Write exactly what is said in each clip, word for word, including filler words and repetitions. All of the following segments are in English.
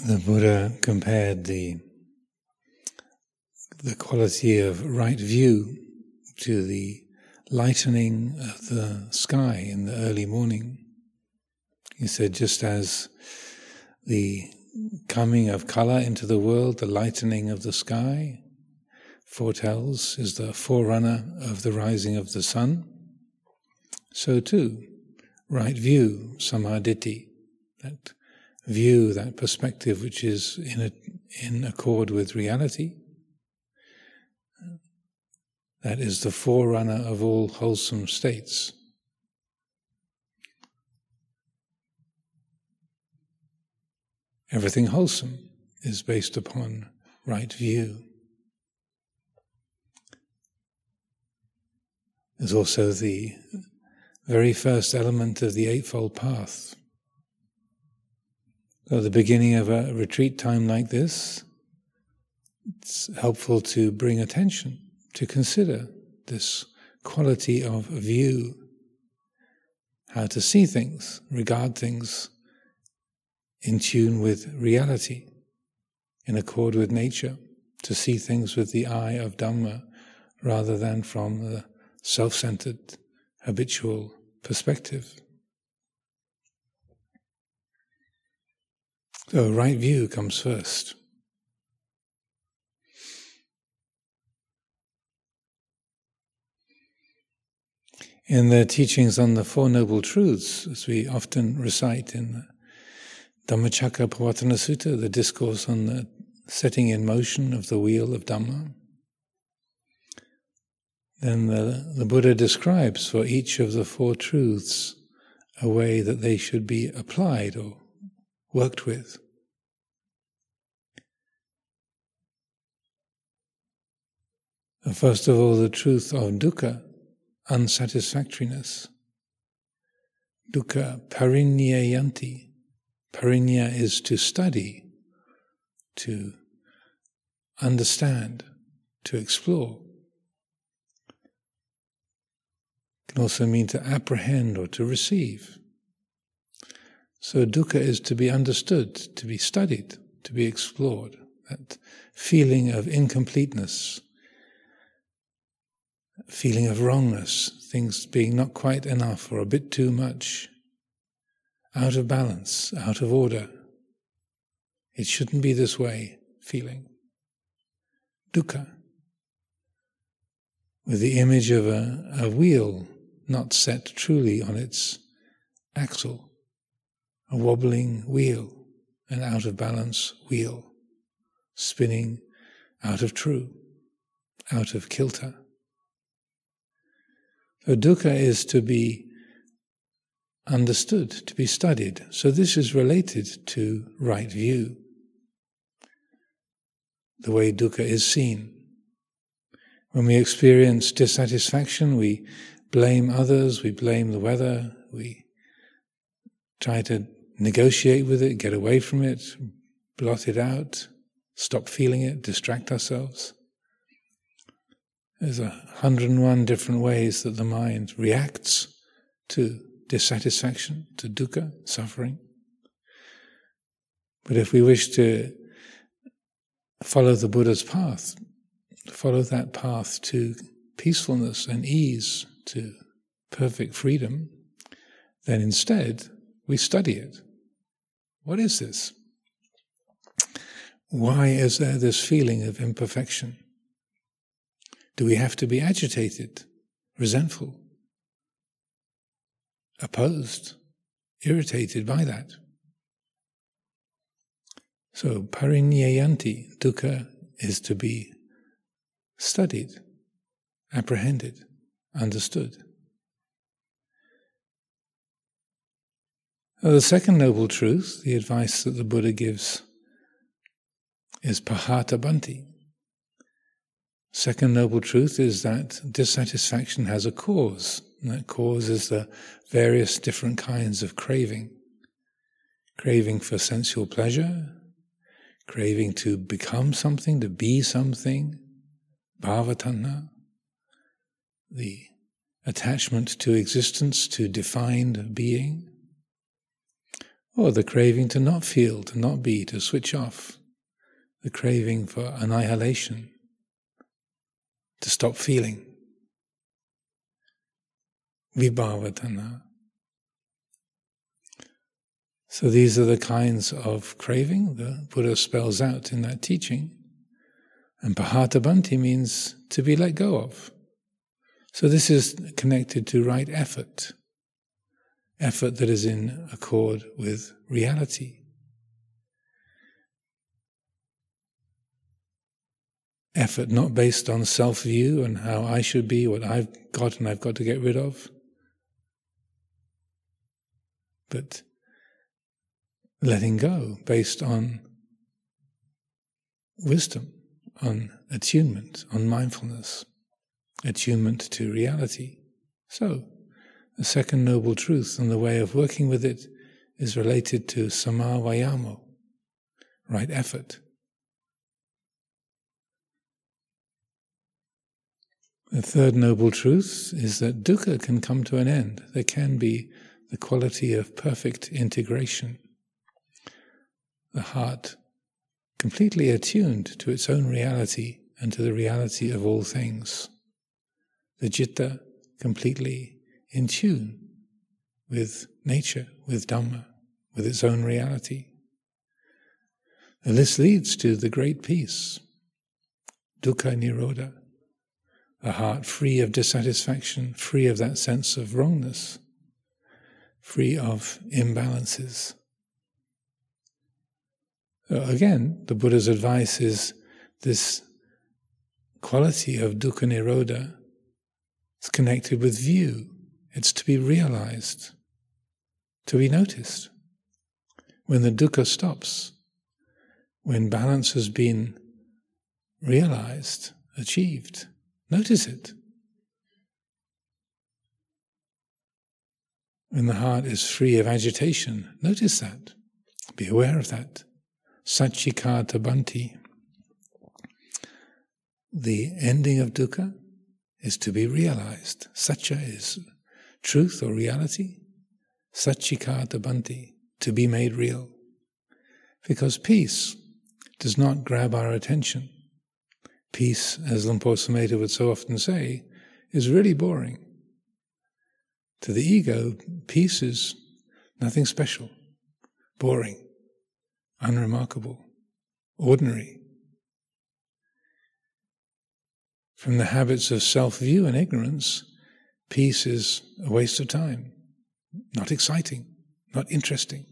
The Buddha compared the the quality of right view to the lightening of the sky in the early morning. He said, just as the coming of color into the world, the lightening of the sky, foretells, is the forerunner of the rising of the sun, so too, right view, samadhi, that view, that perspective which is in a, in accord with reality, that is the forerunner of all wholesome states. Everything wholesome is based upon right view. There's also the very first element of the Eightfold Path. So at the beginning of a retreat time like this, it's helpful to bring attention, to consider this quality of view, how to see things, regard things in tune with reality, in accord with nature, to see things with the eye of Dhamma rather than from the self-centered, habitual perspective. So right view comes first. In the teachings on the Four Noble Truths, as we often recite in the Dhammacakkappavattana Sutta, the discourse on the setting in motion of the wheel of Dhamma, then the, the Buddha describes for each of the four truths a way that they should be applied or worked with. And first of all, the truth of dukkha, unsatisfactoriness. Dukkha parinyayanti. Parinya is to study, to understand, to explore. It can also mean to apprehend or to receive. So dukkha is to be understood, to be studied, to be explored. That feeling of incompleteness, feeling of wrongness, things being not quite enough or a bit too much, out of balance, out of order. It shouldn't be this way, feeling. Dukkha, with the image of a, a wheel not set truly on its axle, a wobbling wheel, an out of balance wheel, spinning out of true, out of kilter. So dukkha is to be understood, to be studied. So this is related to right view, the way dukkha is seen. When we experience dissatisfaction, we blame others, we blame the weather, we try to negotiate with it, get away from it, blot it out, stop feeling it, distract ourselves. There's a hundred and one different ways that the mind reacts to dissatisfaction, to dukkha, suffering. But if we wish to follow the Buddha's path, follow that path to peacefulness and ease, to perfect freedom, then instead we study it. What is this? Why is there this feeling of imperfection? Do we have to be agitated, resentful, opposed, irritated by that? So, parinyayanti, dukkha, is to be studied, apprehended, understood. Now, the second noble truth, the advice that the Buddha gives, is pahata bhanti. Second noble truth is that dissatisfaction has a cause, and that cause is the various different kinds of craving. Craving for sensual pleasure, craving to become something, to be something, bhavatanha, the attachment to existence, to defined being, or the craving to not feel, to not be, to switch off, the craving for annihilation, to stop feeling. Vibhava tanha. So these are the kinds of craving the Buddha spells out in that teaching. And pahatabhanti means to be let go of. So this is connected to right effort, effort that is in accord with reality. Effort not based on self-view and how I should be, what I've got and I've got to get rid of, but letting go based on wisdom, on attunement, on mindfulness, attunement to reality. So, the second noble truth and the way of working with it is related to samma vayamo, right effort. The third noble truth is that dukkha can come to an end. There can be the quality of perfect integration. The heart completely attuned to its own reality and to the reality of all things. The citta completely in tune with nature, with Dhamma, with its own reality. And this leads to the great peace, dukkha nirodha, a heart free of dissatisfaction, free of that sense of wrongness, free of imbalances. So again, the Buddha's advice is this quality of dukkha nirodha is connected with view. It's to be realized, to be noticed. When the dukkha stops, when balance has been realized, achieved, notice it. When the heart is free of agitation, notice that. Be aware of that. Satchikata bhanti. The ending of dukkha is to be realized. Satcha is truth or reality. Satchikata bhanti, to be made real. Because peace does not grab our attention. Peace, as Luang Por Sumedho would so often say, is really boring. To the ego, peace is nothing special, boring, unremarkable, ordinary. From the habits of self-view and ignorance, peace is a waste of time, not exciting, not interesting.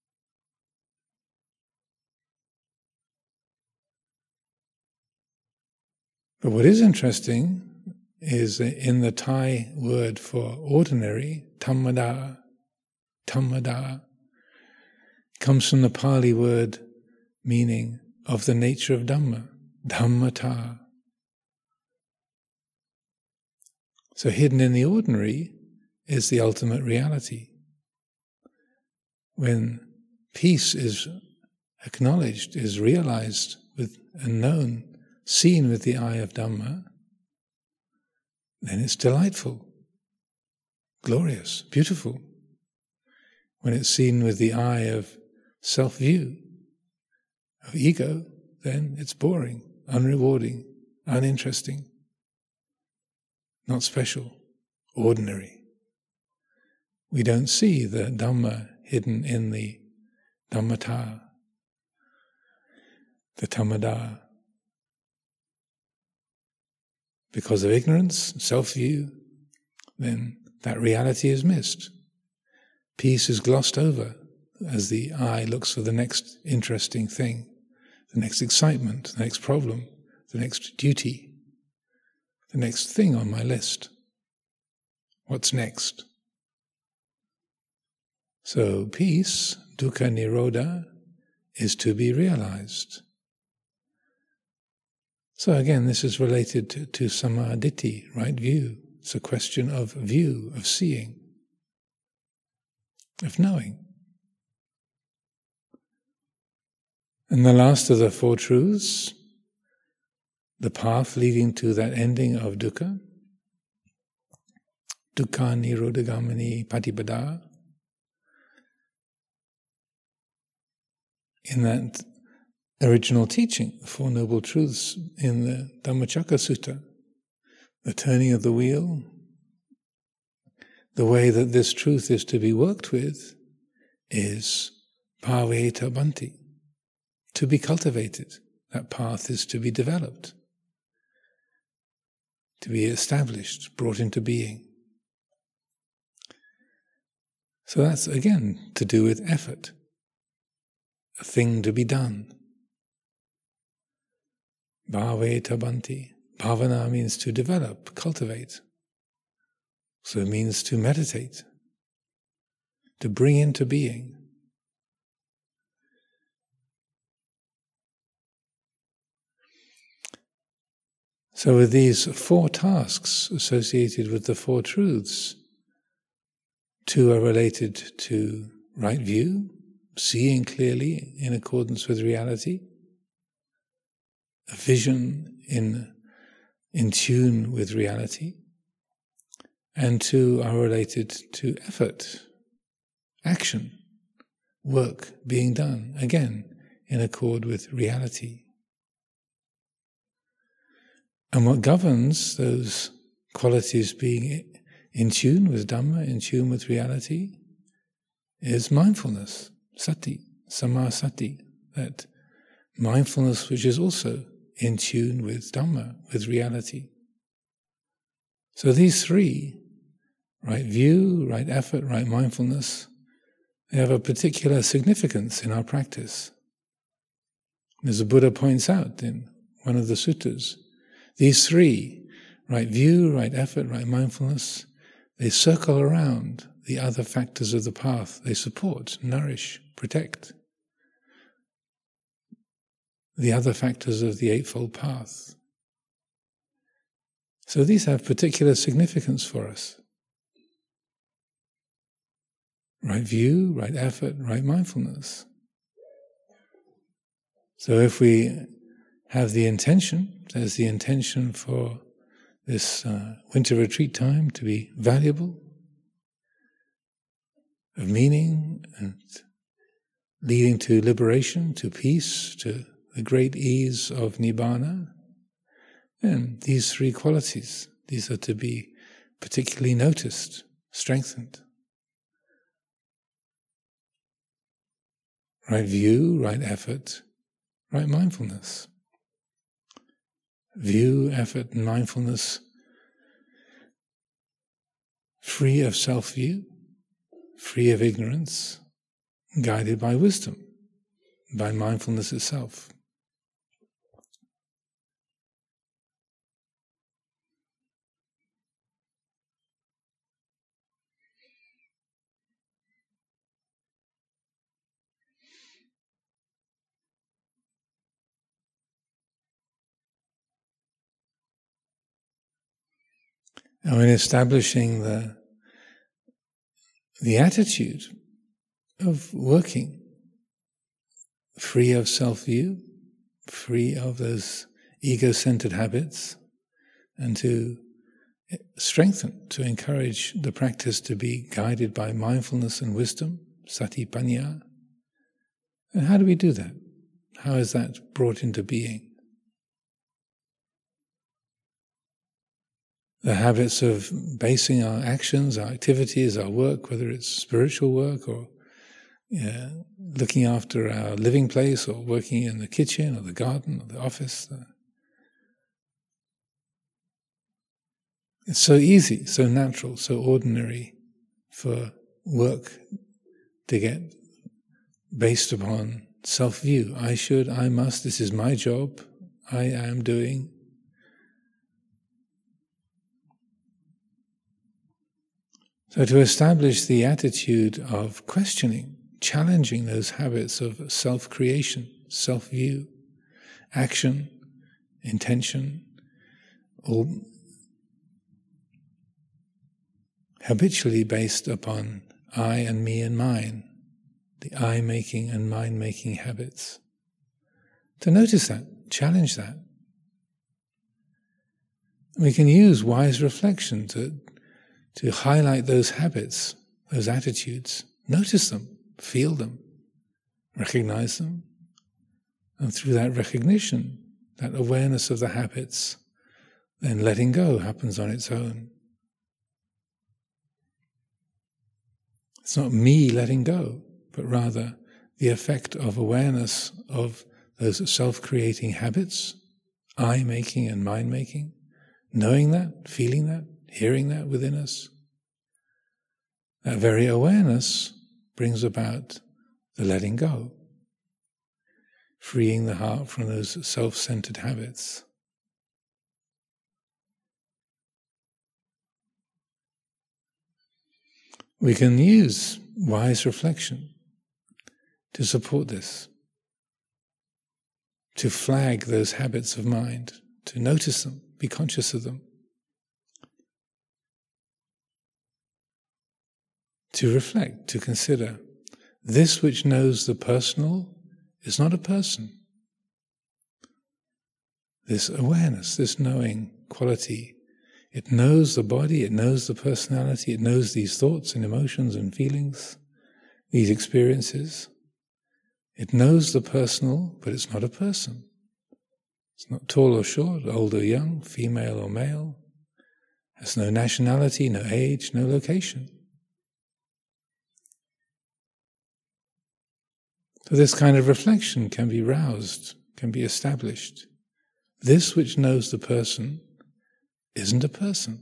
But what is interesting is in the Thai word for ordinary, tammada, tammada, comes from the Pali word meaning of the nature of Dhamma, dhammata. So hidden in the ordinary is the ultimate reality. When peace is acknowledged, is realized with and known, seen with the eye of Dhamma, then it's delightful, glorious, beautiful. When it's seen with the eye of self-view, of ego, then it's boring, unrewarding, uninteresting, not special, ordinary. We don't see the Dhamma hidden in the Dhammata, the Tammada. Because of ignorance, self-view, then that reality is missed. Peace is glossed over as the eye looks for the next interesting thing, the next excitement, the next problem, the next duty, the next thing on my list. What's next? So peace, dukkha nirodha, is to be realized. So again, this is related to, to samadhi, right view. It's a question of view, of seeing, of knowing. And the last of the four truths, the path leading to that ending of dukkha, dukkha nirodhagamini patipada, in that original teaching, the Four Noble Truths in the Dhammacakka Sutta, the turning of the wheel, the way that this truth is to be worked with is bhaveta bhanti, to be cultivated. That path is to be developed, to be established, brought into being. So that's, again, to do with effort, a thing to be done. Bhaveta bhanti. Bhavana means to develop, cultivate. So it means to meditate, to bring into being. So with these four tasks associated with the Four Truths, two are related to right view, seeing clearly in accordance with reality, a vision in, in tune with reality, and two are related to effort, action, work being done, again, in accord with reality. And what governs those qualities being in tune with Dhamma, in tune with reality, is mindfulness, sati, samasati, that mindfulness which is also in tune with Dhamma, with reality. So these three, right view, right effort, right mindfulness, they have a particular significance in our practice. As the Buddha points out in one of the suttas, these three, right view, right effort, right mindfulness, they circle around the other factors of the path. They support, nourish, protect the other factors of the Eightfold Path. So these have particular significance for us. Right view, right effort, right mindfulness. So if we have the intention, there's the intention for this uh, winter retreat time to be valuable, of meaning, and leading to liberation, to peace, to the great ease of Nibbana, then these three qualities, these are to be particularly noticed, strengthened. Right view, right effort, right mindfulness. View, effort, and mindfulness free of self-view, free of ignorance, guided by wisdom, by mindfulness itself. Now, in establishing the, the attitude of working free of self-view, free of those ego-centered habits, and to strengthen, to encourage the practice to be guided by mindfulness and wisdom, sati panya. And how do we do that? How is that brought into being? The habits of basing our actions, our activities, our work, whether it's spiritual work or yeah, looking after our living place or working in the kitchen or the garden or the office. It's so easy, so natural, so ordinary for work to get based upon self-view. I should, I must, this is my job, I am doing. So to establish the attitude of questioning, challenging those habits of self-creation, self-view, action, intention, all habitually based upon I and me and mine, the I-making and mind-making habits. To notice that, challenge that. We can use wise reflection to to highlight those habits, those attitudes. Notice them, feel them, recognize them, And through that recognition, that awareness of the habits, then letting go happens on its own. It's not me letting go, but rather the effect of awareness of those self-creating habits, I-making and mind-making, knowing that, feeling that, hearing that within us. That very awareness brings about the letting go, freeing the heart from those self-centered habits. We can use wise reflection to support this, to flag those habits of mind, to notice them, be conscious of them, to reflect, to consider. This which knows the personal is not a person. This awareness, this knowing quality, it knows the body, it knows the personality, it knows these thoughts and emotions and feelings, these experiences. It knows the personal, but it's not a person. It's not tall or short, old or young, female or male. Has no nationality, no age, no location. So this kind of reflection can be roused, can be established. This which knows the person isn't a person.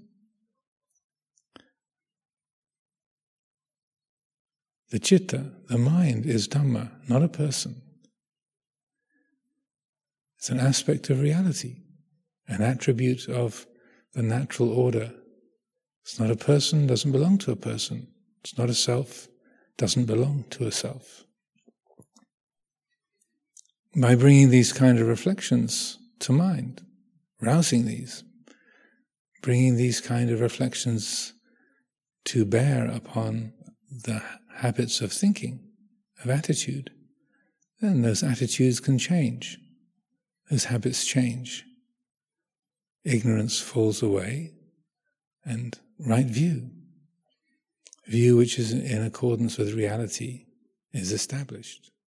The citta, the mind, is Dhamma, not a person. It's an aspect of reality, an attribute of the natural order. It's not a person, doesn't belong to a person. It's not a self, doesn't belong to a self. By bringing these kind of reflections to mind, rousing these, bringing these kind of reflections to bear upon the habits of thinking, of attitude, then those attitudes can change. Those habits change. Ignorance falls away, and right view, view which is in accordance with reality, is established.